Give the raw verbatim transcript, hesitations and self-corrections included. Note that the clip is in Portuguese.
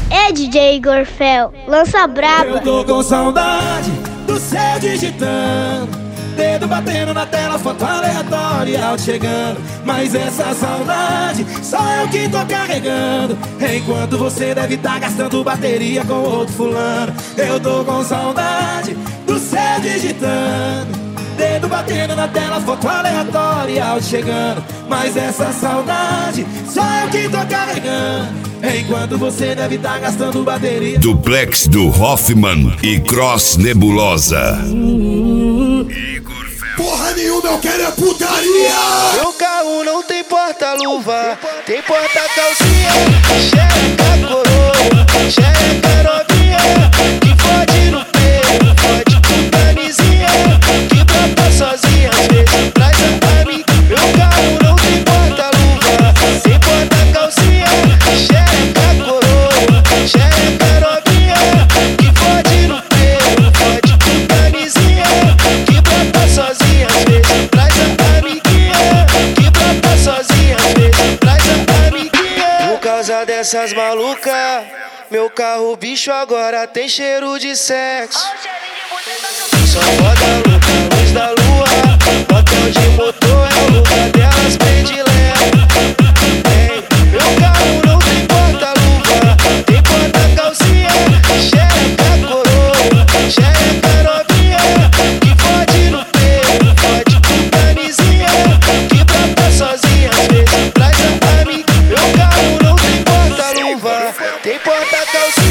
É D J Gorfel, lança braba. Eu tô com saudade do céu digitando, dedo batendo na tela, foto aleatória, áudio chegando. Mas essa saudade só eu que tô carregando, enquanto você deve tá gastando bateria com outro fulano. Eu tô com saudade do céu digitando, dedo batendo na tela, foto aleatória, áudio chegando. Mas essa saudade só eu que tô carregando, enquanto você deve tá gastando bateria. Duplex do Hoffman e Cross Nebulosa. Porra nenhuma, eu quero é putaria. Meu carro não tem porta-luva, tem porta-calcinha, xereca coroa, xereca novinha, que fode no peito, fode com camisinha, que brota sozinha, às vezes traz a amiga. Meu carro não tem porta-luva, tem porta-calcinha, xereca coroa, xereca novinha, que fode no peito, fode com camisinha, que brota sozinha, às vezes traz a amiguinha, que brota sozinha, às vezes traz a amiguinha. Por causa dessas malucas, meu carro bicho agora tem cheiro de sexo. Só roda louca, luz da lua, motel de motor é o lugar delas predileto. Ei, meu carro não tem porta-luva, tem porta-calcinha, xereca coroa, xereca novinha, que fode no peito, fode com camisinha, que brota sozinha, às vezes traz a amiga. Meu carro não tem porta-luva, tem porta-calcinha.